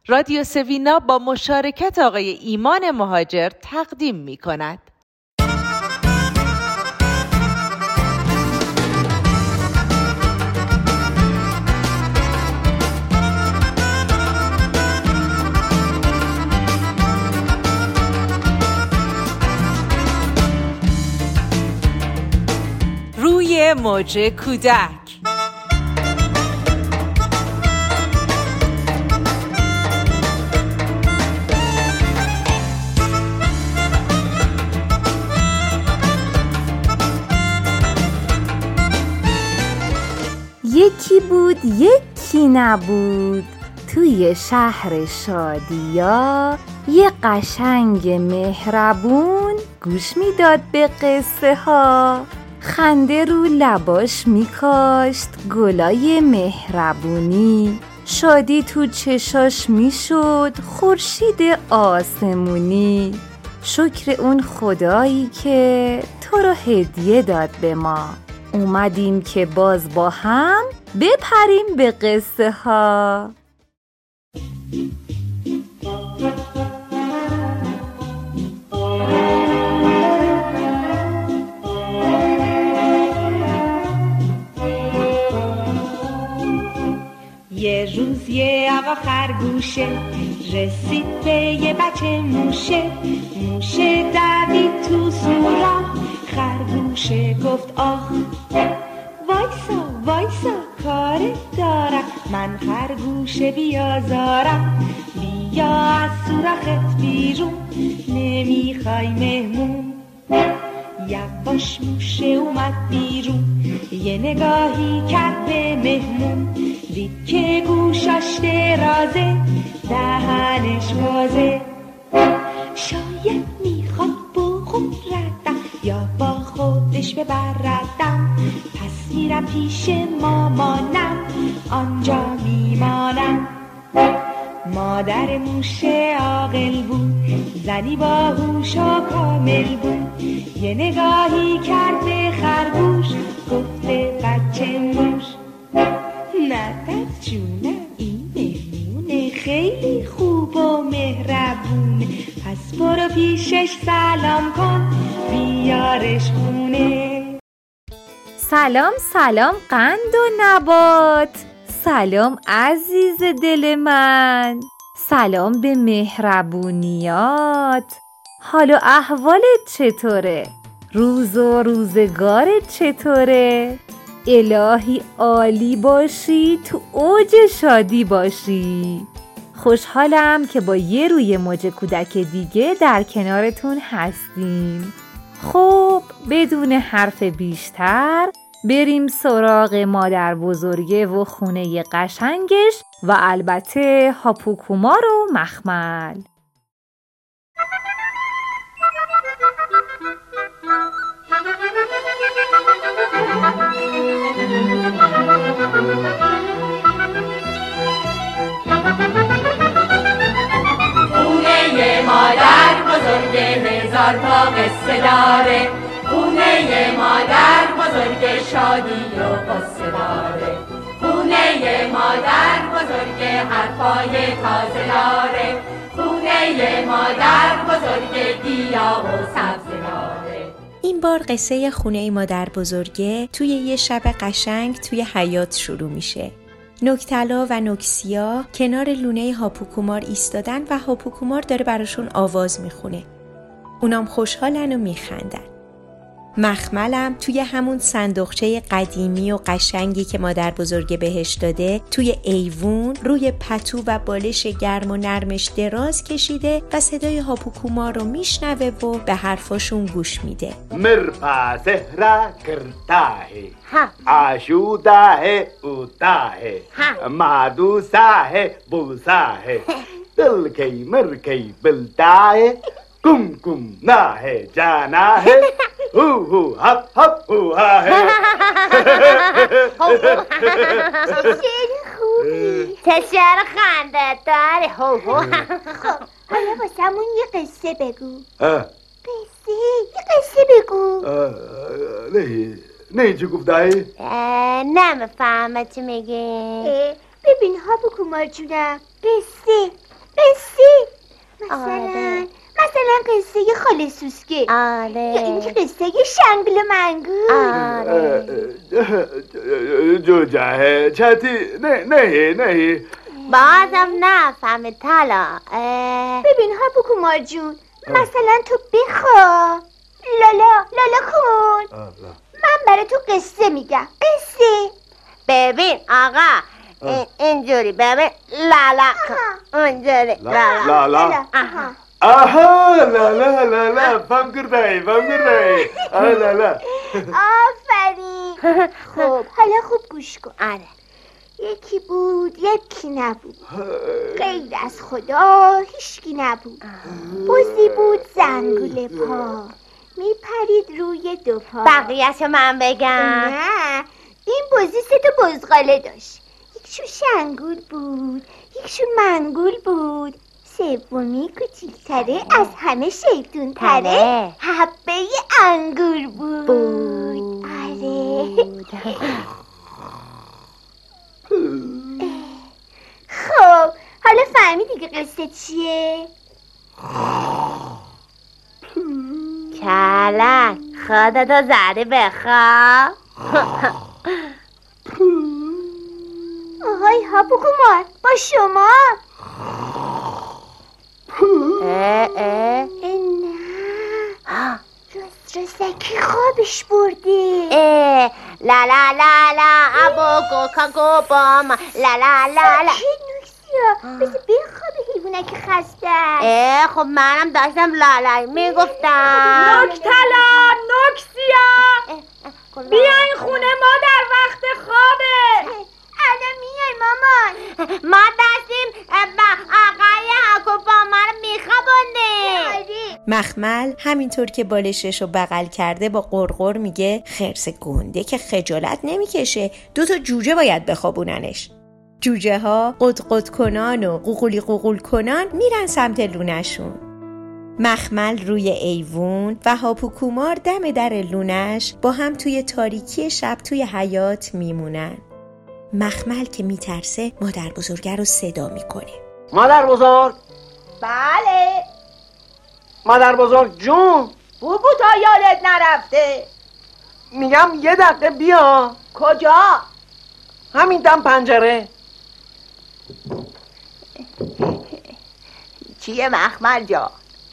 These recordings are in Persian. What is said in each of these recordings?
رادیو سوینا با مشارکت آقای ایمان مهاجر تقدیم می کند. روی موج کودک. یکی بود یکی نبود، توی شهر شادیا یه قشنگ مهربون گوش میداد به قصه ها. خنده رو لباش میکاشت گلای مهربونی، شادی تو چشاش میشد خورشید آسمونی. شکر اون خدایی که تو رو هدیه داد به ما، اومدیم که باز با هم بپریم به قصه ها. یه روز یه آقا خرگوشه رسید به یه بچه موشه. موشه دوید تو سوراخ، خرگوشه گفت آخ وایسا وایسا کارت دارم، من خرگوشه بیازارم. بیا از سوراخت بیرون، نمیخوای مهمون. یواش موشه اومد بیرون، یه نگاهی کرد به مهمون. دید که گوشاش درازه، دهنش بازه. شاید میخواد بخوردم یا با خودش ببردم، پس میرم پیش مامانم، آنجا میمانم. مادر موشه عاقل بود، زنی باهوش و کامل بود. یه نگاهی کرد به خرگوش، گفت به بچه موش ندرد جونم، این مهمونه خیلی خوب و مهربونه. پس برو پیشش سلام کن، بیارش خونه. سلام سلام قند و نبات، سلام عزیز دل من، سلام به مهربونیات. حال و احوالت چطوره؟ روز و روزگارت چطوره؟ الهی عالی باشی، تو اوج شادی باشی. خوشحالم که با یه روی موج کودک دیگه در کنارتون هستیم. خب بدون حرف بیشتر بریم سراغ مادر بزرگه و خونه قشنگش و البته هاپوکومار و مخمل. خونه مادر بزرگ هزار تا قصه داره، خونه مادر بزرگ شادی و قصه داره، خونه مادر بزرگ حرفای تازه داره، خونه مادر بزرگ گیاه و سبزه داره. این بار قصه خونه مادر بزرگه توی یه شب قشنگ توی حیاط شروع میشه. نوک‌طلا و نوک‌سیا کنار لونه هاپوکومار ایستادن و هاپوکومار داره براشون آواز میخونه. اونام خوشحالن و میخندن. مخملم توی همون صندوقچه قدیمی و قشنگی که مادر بزرگ بهش داده توی ایوون روی پتو و بالش گرم و نرمش دراز کشیده و صدای هاپوکومار رو میشنوه و به حرفاشون گوش میده. مرپا سهرا کرتاهه آشوداهه اوتاهه مادوساهه بوساهه دلکی مرکی بلتاهه کم کم ناهه جاناهه هو هو هپ هپ هو هاهه. خیلی خوبی، تشعر خنده داره. هو هو. خب حالا واسمون یه قصه بگو. یه قصه بگو. نه چی گفتایی؟ نمیفهمم چی میگی. ببین هاپوکومار جونم، قصه شب سوسکه. آره. یا اینکه قصه شنگول و منگول. آره. جوجه چتی نه بازم نفهمه طلا. ببین هاپوکومار جون، مثلا تو بخوا. لالا کن. من برای تو قصه میگم. قصه. ببین آقا اینجوری ببین لالا کن. اونجوری لالا. آها لالا فهم کرده لالا. آفرین. خب حالا خوب گوش کن. آره. یکی بود یکی نبود، غیر از خدا هیچکی نبود. بزی بود زنگول پا، میپرید روی دو پا. بقیه‌شو من بگم؟ نه، این بزی 3 تا بزغاله داشت. یکشون شنگول بود، یکشون منگول بود، سومی کوچیک‌تره از همه شیطون تره حبه انگور بود. آره. خب حالا فهمیدی که قصه چیه؟ کلک خودتو زدی بخواب. آهای هاپوکومار با شما. نه رسترسکی خوابش برده. لا لا لا لا ابو کوکا گوبام لا لا لا لا. نوکسیا بذار بخوابه حیوانک خسته. خب منم داشتم لالای میگفتم. نوکتلا نوکسیا بیاین خونه، ما در وقت خوابه. الان میای مامان. ما داشتیم با آقای حکوبا ما رو میخوابونده. مخمل همینطور که بالشش رو بغل کرده با قرقر میگه خرس گنده که خجالت نمیکشه، 2 تا جوجه باید بخوابوننش. جوجه ها قد کنان و قوقول کنان میرن سمت لونشون. مخمل روی ایوون و هاپوکومار دم در لونش با هم توی تاریکی شب توی حیاط میمونن. مخمل که میترسه مادر بزرگه رو صدا میکنه. مادر بزرگ. بله مادر بزرگ جون. بوبو تا یادت نرفته. میگم یه دقیقه بیا. کجا؟ همین دم پنجره. چیه مخمل جا؟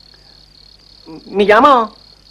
میگم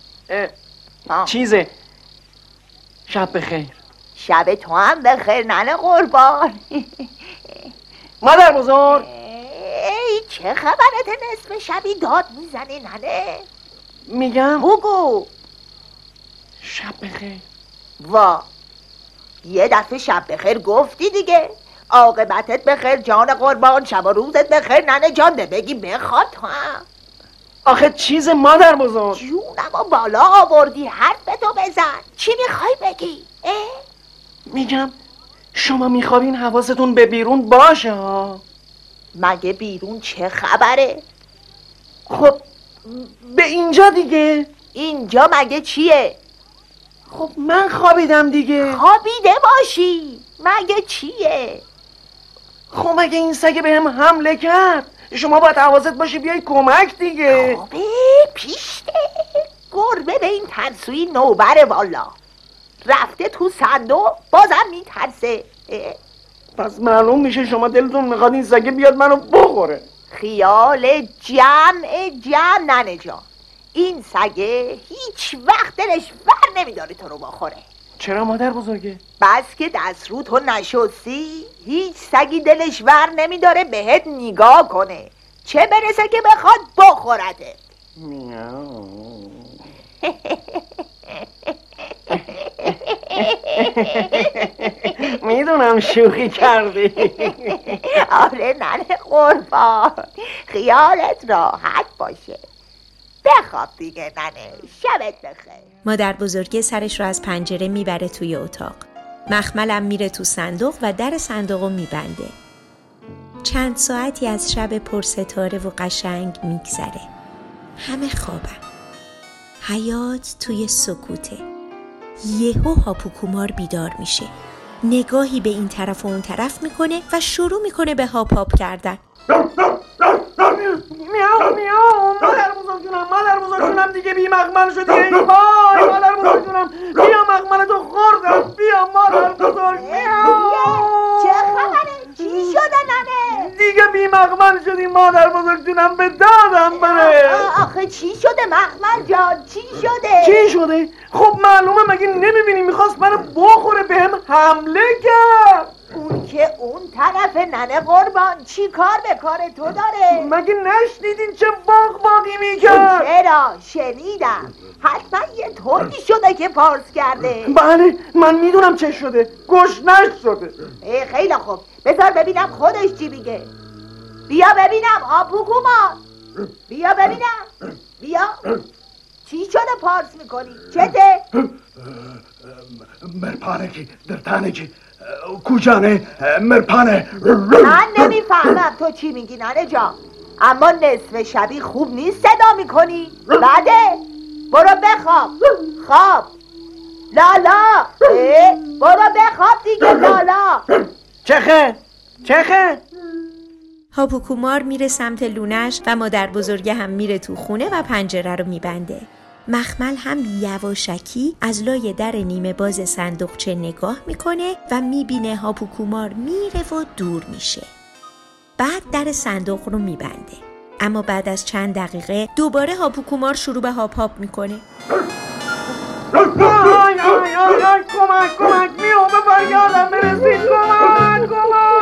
چیزه. شب بخیر. شب تو هم بخیر ننه قربان. مادر بزرگ. ای چه خبرت نصف شبی داد میزنی ننه؟ میگم بگو. شب بخیر. وا یه دفعه شب بخیر گفتی دیگه. عاقبتت بخیر جان قربان، شب و روزت بخیر ننه جان. بگی بخواد تو هم. آخه چیز مادر بزرگ. جونم و بالا آوردی، حرفتو بزن. چی میخوای بگی؟ میگم شما میخوابین حواستون به بیرون باشه ها. مگه بیرون چه خبره؟ خب به اینجا دیگه. اینجا مگه چیه؟ خب من خوابیدم دیگه. خوابیده باشی مگه چیه؟ خب مگه این سگه بهم حمله کرد، شما باید حواست باشی بیای کمک دیگه. خب پیشته گربه به این ترسوی نوبره والا. رفته تو صندوق بازم میترسه. پس معلوم میشه شما دلتون میخواد این سگه بیاد منو بخوره. خیال جمع ننه جان. این سگه هیچ وقت دلش ور نمیداره تو رو بخوره. چرا مادر بزرگه؟ بس که دست رو تو نشستی هیچ سگی دلش ور نمیداره بهت نگاه کنه، چه برسه که بخواد بخورده. میدونم شوخی کردی. آره ننه قربان، خیالت راحت باشه. بخواب دیگه ننه، شبت بخیر. مادر بزرگه سرش رو از پنجره میبره توی اتاق. مخملم میره تو صندوق و در صندوق رو میبنده. چند ساعتی از شب پرستاره و قشنگ میگذره. همه خوابن. حیاط توی سکوته. یهو هاپوکومار بیدار میشه. نگاهی به این طرف و اون طرف میکنه و شروع میکنه به هاپ کردن. میاو مادر بزرگ جونم دیگه من شدی مادر بزرگ جونم به دادم بره. آخه چی شده مخمل جان؟ چی شده؟ چی شده؟ خب معلومه، مگه نمیبینی میخواست منو بخوره، بهم حمله کرد. اون که اون طرف ننه قربان چی کار به کار تو داره؟ مگه نشنیدین چه باقی میکرد؟ چرا؟ شنیدم. حتما یه طوری شده که پارس کرده. بله من میدونم چه شده، گشنش شده. خیلی خوب، بذار ببینم خودش چی میگه. بیا ببینم هاپوکومان، بیا ببینم، بیا. چی شده پارس میکنی؟ چته؟ مرپانکی درتانکی کجانه مرپانه. من نمیفهمم تو چی میگی ننه جان، اما نصف شبی خوب نیست صدا میکنی. بعده برو بخواب. خواب لالا، برو بخواب دیگه لالا. چخه؟ هاپوکومار میره سمت لونش و مادر بزرگه هم میره تو خونه و پنجره رو میبنده. مخمل هم یواشکی از لای در نیمه باز صندوقچه نگاه میکنه و میبینه هاپوکومار میره و دور میشه. بعد در صندوق رو میبنده. اما بعد از چند دقیقه دوباره هاپوکومار شروع به هاپ میکنه. کمک میام به فریادم برسید. کمک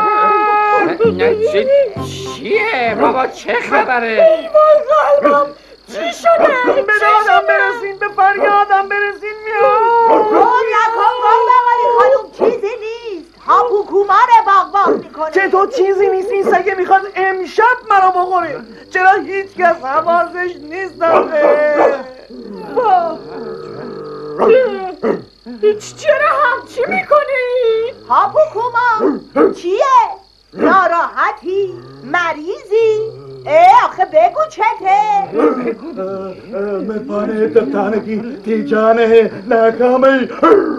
چیه بابا؟ چه خبره؟ ایوان قلبم چی شده؟ به دادم برسین، به فریادم برسین. میام نکن باقالی خانوم، چیزی نیست. هاپوکومار باق میکنه. چطور چیزی نیست؟ این سگه میخواد امشب منو بخوره. چرا هیچ کس حواسش نیست؟ هیچ چرا همچی میکنی؟ هاپوکومان چیه؟ ناراحتی؟ مریضی؟ آخه بگو چته؟ مرپانه درتانکی تیجانه ناکامی.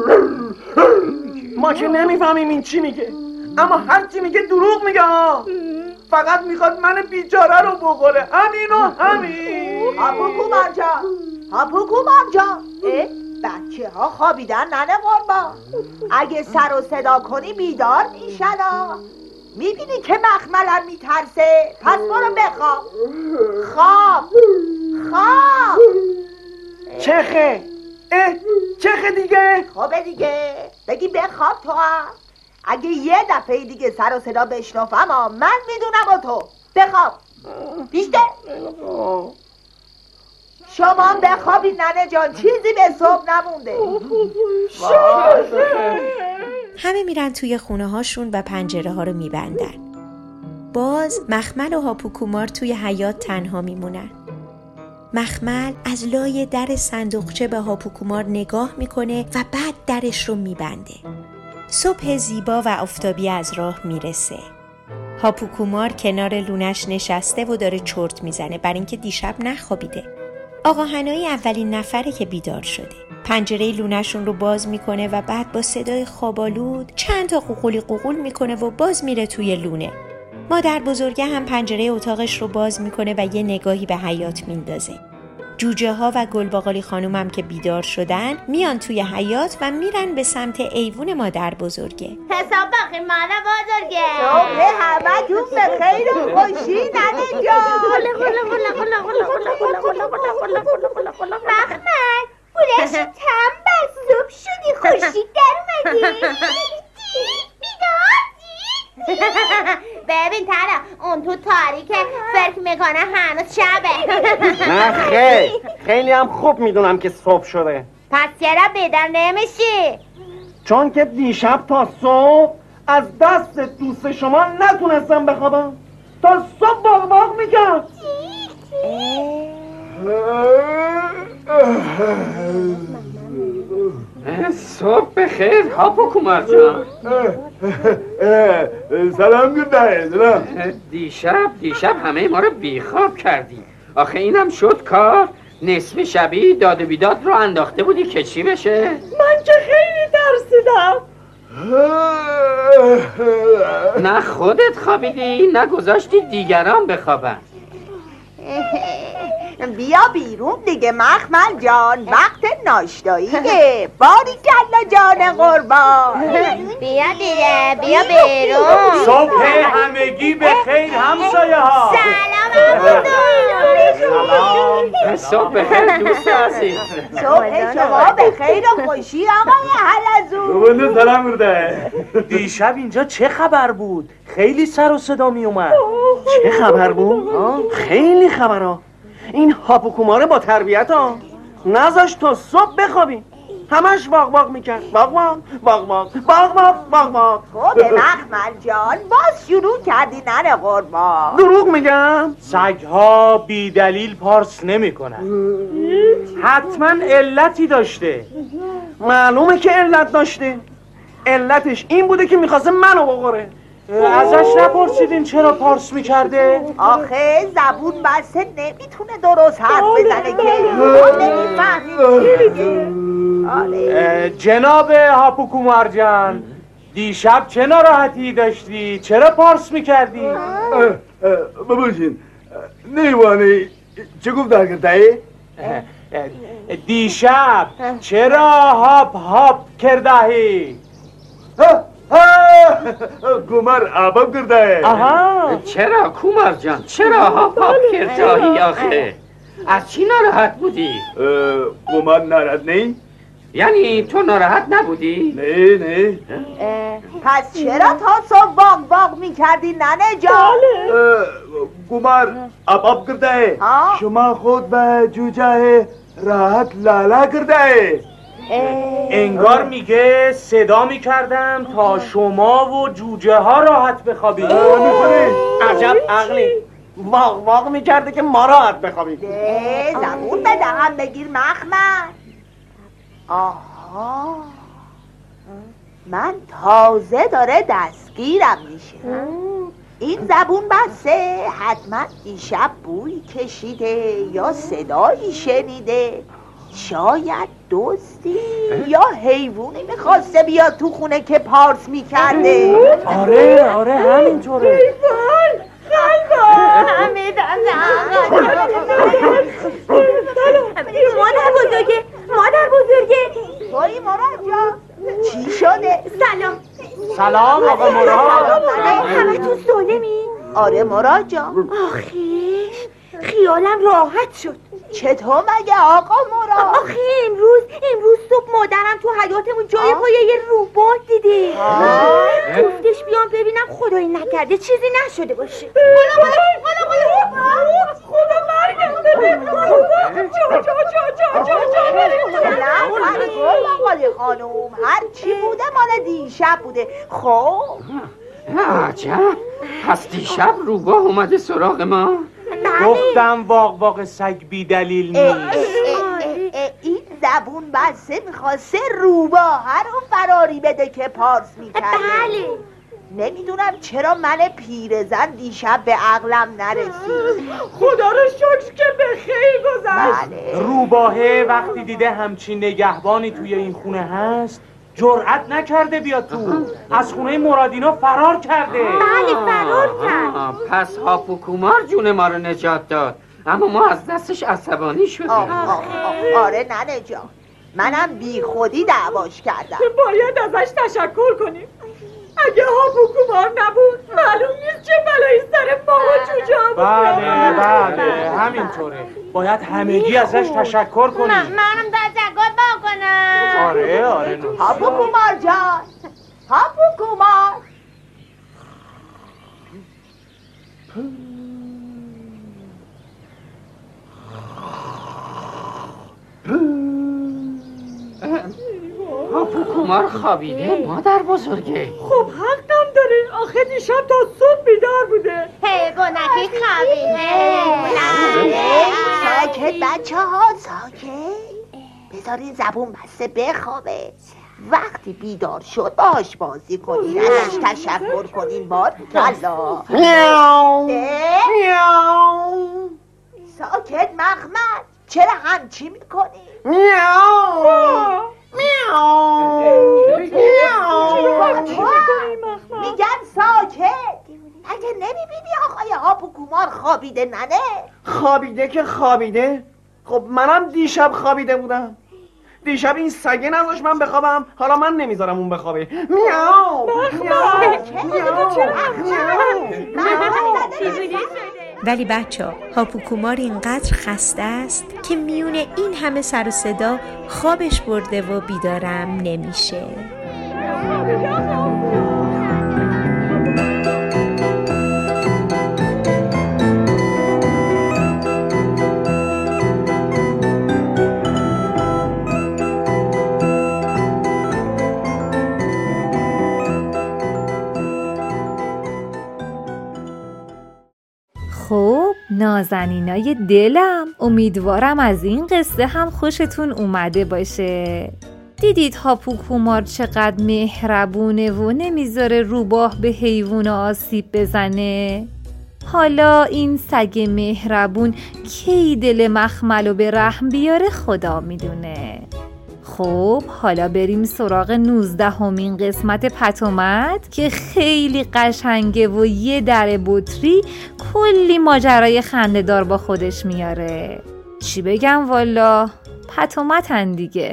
ما که نمیفهمیم این چی میگه، اما هر چی میگه دروغ میگه. فقط میخواد من بیچاره رو بخوره، همین و همین. هاپوکومان جان بچه ها خوابیدن ننه قربان. اگه سر و صدا کنی بیدار میشن. میبینی که مخملم میترسه، پس برو بخواب. خواب چخه دیگه؟ خوبه دیگه، بگی بخواب تو هم. اگه یه دفعه دیگه سر و صدا بشنفم من میدونم و تو. بخواب بیشتر. شما هم بخوابید ننه جان، چیزی به صبح نمونده. همه میرن توی خونه هاشون و پنجره ها رو میبندن. باز مخمل و هاپوکومار توی حیاط تنها میمونن. مخمل از لای در صندوقچه به هاپوکومار نگاه میکنه و بعد درش رو میبنده. صبح زیبا و آفتابی از راه میرسه. هاپوکومار کنار لونش نشسته و داره چرت میزنه برای اینکه دیشب نخوابیده. آقا هنایی اولین نفره که بیدار شده. پنجره لونشون رو باز میکنه و بعد با صدای خوابالود چند تا قوقول میکنه و باز میره توی لونه. مادر بزرگه هم پنجره اتاقش رو باز میکنه و یه نگاهی به حیاط میندازه. جوجه ها و گلباقالی خانوم هم که بیدار شدن میان توی حیاط و میرن به سمت ایوون مادر بزرگه. حساب بخیر مادر بزرگه. صبح همه تون به خیر و خوشی ننه جان. مخمل بودش تنبل، صبح شدی خوشی در اومدی. ببین ترا اون تو تاریکه، فکر میکنه هنوز شبه. نه خیلی هم خوب میدونم که صبح شده. پس چرا بیدار نمیشی؟ چون که دیشب تا صبح از دست دوست شما نتونستم بخوابم. تا صبح باق میکرد. صبح بخیر هاپوکومار جان. سلام گردای سلام. دیشب همه ما رو بیخواب کردی. آخه اینم شد کار. نصف شبی داد و بیداد رو انداخته بودی که چی بشه؟ من که خیلی ترسیدم. نه خودت خوابیدی نه گذاشتی دیگران بخوابن. بیا بیرون دیگه مخمل جان، وقت ناشتاییه. باریکلا جان قربان. بیا دیگه، بیا بیرون. صبح همگی به خیر همسایه ها. سلام. صبح بخیر دوست عزیز. صبح شما به خیر و خوشی آقای حلزون. بنده سلام برده. دیشب اینجا چه خبر بود؟ خیلی سر و صدا می اومد. چه خبر بود؟ خیلی خبرها. این هاپوکوماره با تربیت ها نذاش تا صبح بخوابیم. همش واق واق میکرد. واق واق واق واق واق واق واق واق. خب مخمل جان باز شروع کردی ننه قربان. دروغ میگم؟ سگها بی دلیل پارس نمیکنن. حتما علتی داشته. معلومه که علت داشته. علتش این بوده که میخواسته منو بخوره. ازش نپرسیدین چرا پارس میکرده؟ آخه زبون بسته نمیتونه درست حرف بزنه که نمیفهمی. جناب هاپوکومار جان، دیشب چه ناراحتی داشتی؟ چرا پارس میکردی؟ ببوشین نیوانی چه گفت درگرده؟ دیشب چرا هاپ هاپ کردهی؟ کومر آباب کرده. آها چرا کومر جان؟ چرا هاپ هاپ کردهی آخه؟ از چی ناراحت بودی؟ کومر ناراحت نی؟ یعنی تو ناراحت نبودی؟ نه پس چرا تا صبح واق واق میکردی ننه جان؟ کومر آباب کرده. شما خود به جوجه راحت لالا کرده. انگار میگه صدا میکردم تا شما و جوجه ها راحت بخوابید. عجب عقلی. واق واق میکرده که ما راحت بخوابید. زبون به دهن بگیر مخمل. آها من تازه داره دستگیرم میشه. این زبون بسته حتما دیشب بوی کشیده یا صدایی شنیده. شاید دزدی یا حیوانی میخواسته بیاد تو خونه که پارس میکرده. آره همینطوره. حیوان مادر بزرگه توی مراد جان چی شده؟ سلام آقا مراد. همه تو سالمی؟ آره مراد جان. آخه خیالم راحت شد. چطور مگه آقا مراد؟ آخه امروز صبح مادرم تو حیاتمون جای پای یه روباه دیده. گفتش بیام ببینم خدایی نکرده چیزی نشده باشه. خدا مرگم بده. آقای خانوم هر چی بوده مال دیشب بوده. خب عجب پس دیشب روباه اومده سراغ ما؟ گفتم واق واق سگ بی دلیل نیست. این زبون بسته میخواسته روباه رو فراری بده که پارس میکرده. بله نمیدونم چرا من پیرزن دیشب به عقلم نرسید. خدا رو شکر که به خیر گذشت. بله. روباهه وقتی دیده همچین نگهبانی توی این خونه هست جرأت نکرده بیاد تو. از خونه مرادینا فرار کرده. بله فرار کرد. پس هاپوکومار جون ما رو نجات داد، اما ما از دستش عصبانی شدیم. آره ننه جان منم بی خودی دعواش کردم. باید ازش تشکر کنیم. اگه هاپوکومار نبود معلوم نیست چه بلایی سر ما و جوجه بود. بله همینطوره. باید همگی ازش تشکر کنیم. منم تشکر بکنم. آره هاپوکومار جان هاپوکومار. هاپوکومار خوابیده مادر بزرگه. خب حقم داره. آخه دیشب تا صبح بیدار بوده. حیوانکی خوابیده. ساکت بچه ها ساکت. بذارین زبون بسته بخوابه. وقتی بیدار شد باش بازی کنین ازش تشکر کنین. باریکلا. ساکت مخمل چرا همچی میکنی؟ میگم ساکت. اگه نمیبینی آقای هاپوکومار خوابیده ننه؟ خوابیده که خوابیده. خب منم دیشب خوابیده بودم. دیشب این سگه نذاشت من بخوابم، حالا من نمیذارم اون بخوابه. میاو ولی بچه‌ها هاپوکومار اینقدر خسته است که میون این همه سر و صدا خوابش برده و بیدارم نمیشه. خب نازنینای دلم، امیدوارم از این قصه هم خوشتون اومده باشه. دیدید هاپوکومار چقدر مهربونه و نمیذاره روباه به حیوان آسیب بزنه. حالا این سگ مهربون کی دل مخملو به رحم بیاره خدا میدونه. خب حالا بریم سراغ 19مین قسمت پتومت که خیلی قشنگه و یه در بطری کلی ماجرای خنده‌دار با خودش میاره. چی بگم والا، پتومتن دیگه.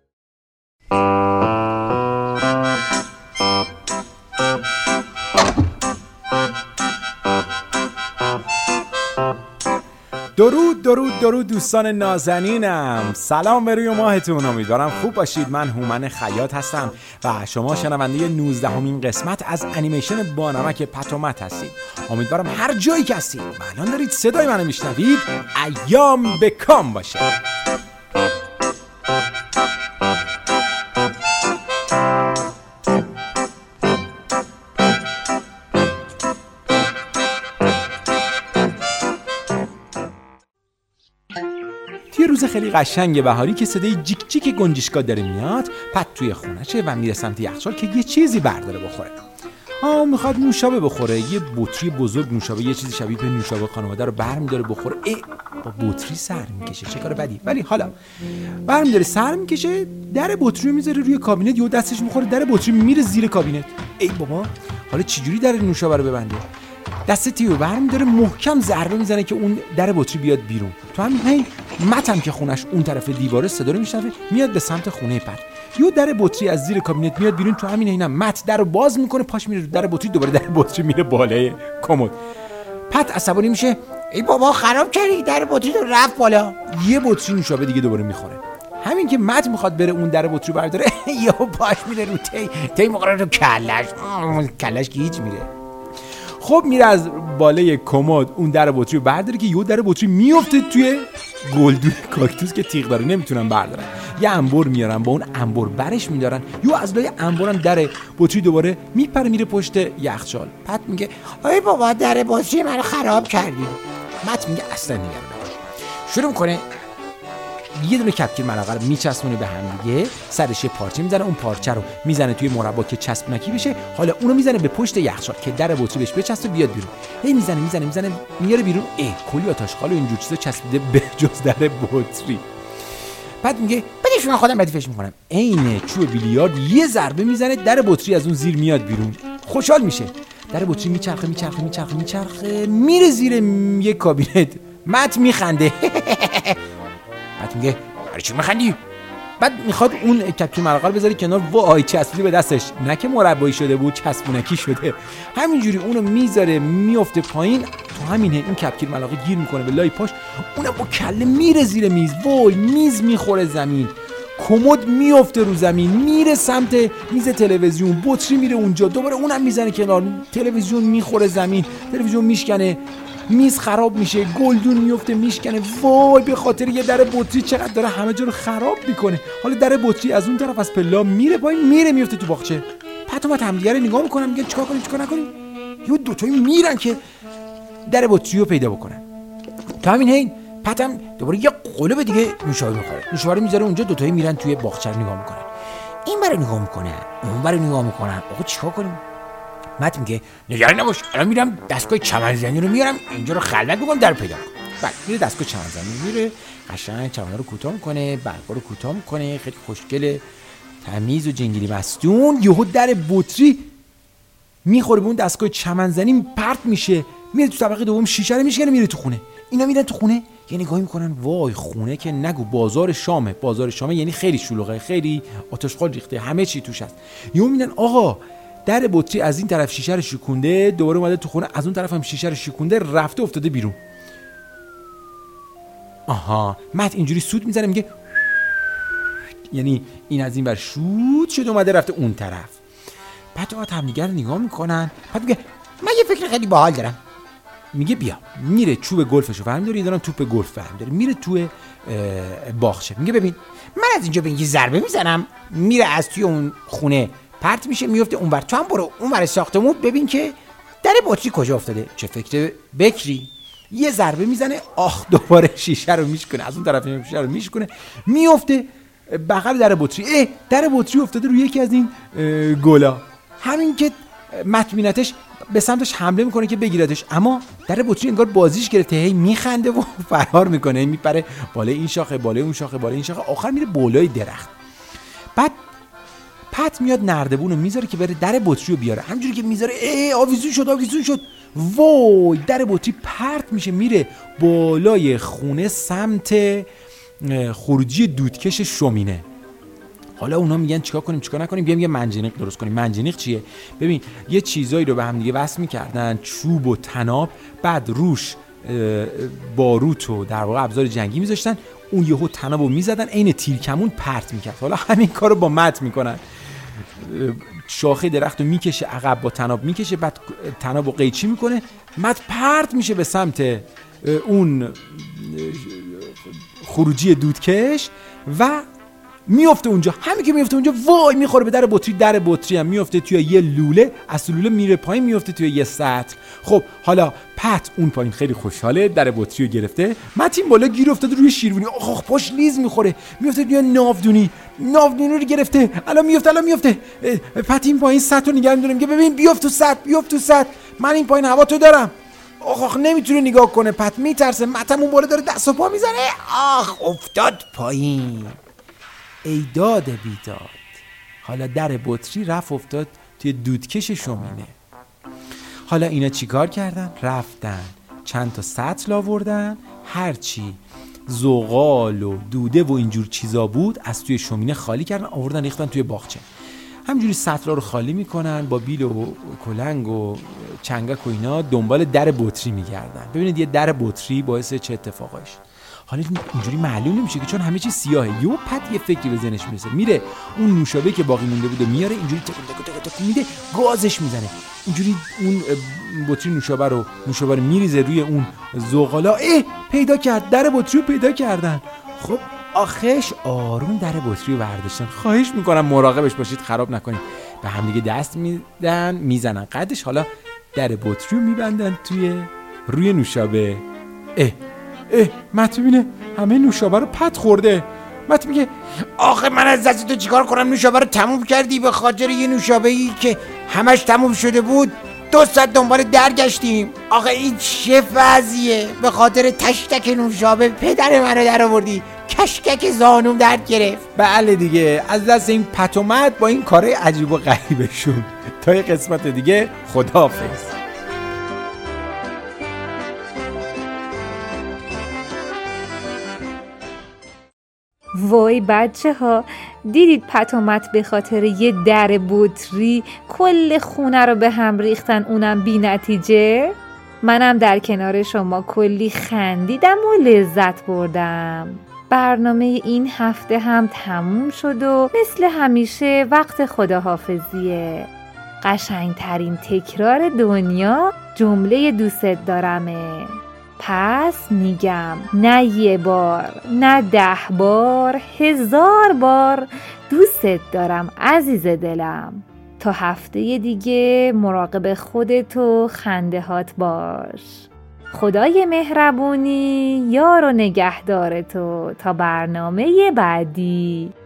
درود درود درود دوستان نازنینم، سلام به روی ماهتون. امیدوارم خوب باشید. من هومن خیاط هستم و شما شنونده 19مین قسمت از انیمیشن بانمک پتومت هستید. امیدوارم هر جایی که هستید و الان دارید صدای منو میشنوید ایام به کام باشه. یه روز خیلی قشنگ بهاری که صدای جیک جیک گنجشکا داره میاد، پت توی خونشه و میره سمت یخچال که یه چیزی برداره بخوره. میخواد نوشابه بخوره. یه بطری بزرگ نوشابه، یه چیزی شبیه به نوشابه خانواده رو برمی‌داره بخوره. با بطری سر میکشه، چه کار بدی. ولی حالا برمی‌داره سر میکشه، در بطری رو میذاره روی کابینت، یهو دستش میخوره در بطری میره زیر کابینت. ای بابا، حالا چجوری در نوشابه رو ببنده؟ دست تیو برمی‌داره محکم ضربه میزنه که اون در بطری بیاد بیرون. تو همین متم که خونش اون طرف دیواره صدا رو میشنوه، میاد به سمت خونه پت. یه در بطری از زیر کابینت میاد بیرون. تو همین اینا مت در رو باز میکنه، پاش میره در بطری، دوباره در بطری میره بالای کمد. پت عصبانی میشه، ای بابا خراب کردی، در بطری رو رفت بالا. یه بطری نوشابه دیگه دوباره میخوره. همین که مت میخواد بره اون در بطری برداره، یهو پاش میره رو تی میخوره رو کلش که هیچ میره. خب میره از بالای کمد اون در بطری رو برداره که یهو در بطری میفته توی گلدون کاکتوس که تیغ داره، نمیتونن بردارن. یه انبر میارن، با اون انبر برش میدارن، یهو از لای انبرم در بطری دوباره میپره میره پشت یخچال. پت میگه ای بابا در بطری منو خراب کردی. مت میگه اصلا نگران نباش. شروع میکنه یه دونه کپگیر ملقه رو میچسبونه به هم دیگه، سرش یه پارچه میزنه، اون پارچه رو میزنه توی مربا که چسبونکی بشه. حالا اونو میزنه به پشت یخچال که در بطری بهش بچسبه بیاد بیرون. هی میزنه میاره بیرون. کلی آتشخال و اینجور چیزا چسبیده به جز در بطری. بعد میگه بدش من خودم ردیفش میکنم. عین چوب بیلیارد یه ضربه میزنه، در بطری از اون زیر میاد بیرون. خوشحال میشه. در بطری میچرخه میره زیر یه کابینت. مت میخنده. بعد میگه برای چی میخندی؟ بعد میخواد اون کپگیر ملقه رو بذاره کنار. وای چسبیده به دستش، نه که مربایی شده بود، چسبونکی شده. همینجوری اونو میذاره میفته پایین. تو همینه این کپگیر ملقه گیر میکنه به لای پاش، اونم با کله میره زیر میز. وای میز میخوره زمین، کمد میفته رو زمین، میره سمت میز تلویزیون، بطری میره اونجا، دوباره اونم میزنه کنار، تلویزیون میخوره زمین، تلویزیون میشکنه، میز خراب میشه، گلدون میفته میشکنه. وای به خاطر یه در بطری چقدر داره همه جا رو خراب میکنه. حالا در بطری از اون طرف از پلا میره پایین، میره میفته تو باغچه. پتومت همدیگه رو نگاه میکنن، میگن چیکار کنیم چیکار نکنیم. یه دوتایی میرن که در بطری رو پیدا بکنن. تا همین حین پتم دوباره یه قلب دیگه نوشابه میخوره، نوشابه رو میذاره اونجا. دوتایی میرن توی باغچه نگاه میکنن، این برای نگاه میکنن اون برای نگاه میکنن. آقا چیکار کنیم؟ مت میگه نگران نباش، الان میرم دستگاه چمنزنی رو میارم اینجا رو خلوت میکنم در پیدا کنم. بعد میره دستگاه چمنزنی، میره قشنگ چمن رو کوتاه میکنه، برگا رو کوتاه میکنه، خیلی خوشگله، تمیز و جنگلی مستون. یهو در بطری میخوره به اون دستگاه چمنزنی، پرت میشه، میره تو طبقه دوم، شیشه رو میشکنه، میره تو خونه. اینا میرن تو خونه، یه نگاهی میکنن، وای خونه که نگو، بازار شامه. بازار شامه یعنی خیلی شلوغه، خیلی آتش‌خال ریخته، همه چی توش هست. یهو میبینن آقا در بطری از این طرف شیشه رو شکونده، دوباره اومده تو خونه، از اون طرف هم شیشه رو شکونده، رفته افتاده بیرون. آها، مت اینجوری سود میزنه، میگه یعنی این از این ور شوت شده اومده رفته اون طرف. بعد اوقات همدیگه رو نگاه میکنن، بعد میگه من یه فکر خیلی باحال دارم. میگه بیا، میره چوب گلفشو برمی‌داره، دارن توپ گلف برمی‌داره، میره توی باغچه. میگه ببین من از اینجا به این ضربه میزنم، میره از توی اون خونه پرت میشه، میفته اونور. تو هم برو اونور ساختمون ببین که در بطری کجا افتاده. چه فکر بکری. یه ضربه میزنه، آخ دوباره شیشه رو میشکنه، از اون طرف شیشه رو میشکنه، میفته بغل در بطری. در بطری افتاده روی یکی از این گلا. همین که مطمئنتش به سمتش حمله میکنه که بگیرتش، اما در بطری انگار بازیش گرفته، هی میخنده و فرار میکنه، میپره بالای این شاخه، بالای اون شاخه، بالای این شاخه، آخر میره بالای درخت. بعد پت میاد نردبون رو میذاره که بره در بطری رو بیاره. همونجوری که میذاره آویزون شد، وای در بطری پرت میشه، میره بالای خونه سمت خروجی دودکش شومینه. حالا اونا میگن چیکار کنیم چیکار نکنیم، بیام یه منجنیق درست کنیم. منجنیق چیه؟ ببین یه چیزایی رو به هم دیگه وصل میکردن، چوب و طناب، بعد روش باروت و در واقع ابزار جنگی میذاشتن، اون یهو طنابو میزدن، عین تیرکمون پرت میکرد. حالا همین کارو با مت میکنن، شاخه درختو میکشه عقب، با طناب میکشه، بعد طنابو قیچی میکنه، مت پرت میشه به سمت اون خروجی دودکش و میفته اونجا. همین که میفته اونجا وای میخوره به در بطری. در بطری هم میفته توی یه لوله، از لوله میره پایین، میفته توی یه سطل. خب حالا پت اون پایین خیلی خوشحاله، در بطری رو گرفته. متین بالا گیر افتاده روی شیروانی، آخ پاش لیز میخوره، میفته توی ناودونی رو گرفته. الان میفته پت این پایین سطل رو نگه می‌داره، میگه ببین بیفت تو سطل، من این پایین هوا تو دارم. آخ نمیتونه نگاه کنه، پت میترسه، متم اون بالا داره دست و پا میزنه، آخ افتاد پایین. ای داد بیداد. حالا در بطری رفت افتاد توی دودکش شومینه. حالا اینا چیکار کردن؟ رفتن چند تا سطل آوردن، هرچی زغال و دوده و اینجور چیزا بود از توی شومینه خالی کردن، آوردن ریختن توی باغچه. همینجوری سطلا رو خالی میکنن، با بیل و کلنگ و چنگک و اینا دنبال در بطری میگردن. ببینید یه در بطری باعث چه اتفاقایی شد. حالا اینجوری معلوم نمیشه که چون همه چی سیاهه. یهو پت یه فکری به ذهنش میرسه، میره اون نوشابه که باقی مونده بوده میاره، اینجوری تک میده، گازش میزنه، اینجوری اون بطری نوشابه رو میریزه روی اون زغالا. پیدا کرد، در بطری رو پیدا کردن. خب آخش آروم در بطری رو برداشتن. خواهش میکنم مراقبش باشید خراب نکنید. به هم دیگه دست میدن، میزنن قدش. حالا در بطری رو میبندن روی نوشابه. مت ببینه همه نوشابه رو پت خورده. مت میگه آخه من از دست تو چیکار کنم؟ نوشابه رو تموم کردی به خاطر یه نوشابه‌ای که همش تموم شده بود. 2 ساعت دنبال درگشتیم. آخه این چه وضعیه؟ به خاطر تشتک نوشابه پدر منو در آوردی، کشکک زانوم درد گرفت. بله دیگه، از دست این پت و مت با این کارهای عجیب و غریبشون. تا یه قسمت دیگه، خداحافظ. وای بچه ها، دیدید پت و مت به خاطر یه در بطری کل خونه رو به هم ریختن، اونم بی نتیجه؟ منم در کنار شما کلی خندیدم و لذت بردم. برنامه این هفته هم تموم شد و مثل همیشه وقت خداحافظیه. قشنگترین تکرار دنیا جمله دوست دارمه. پس میگم نه 1 بار، نه 10 بار، 1000 بار دوست دارم عزیز دلم. تا هفته دیگه مراقب خودت و خندهات باش. خدای مهربونی یار و نگهدار تو تا برنامه بعدی.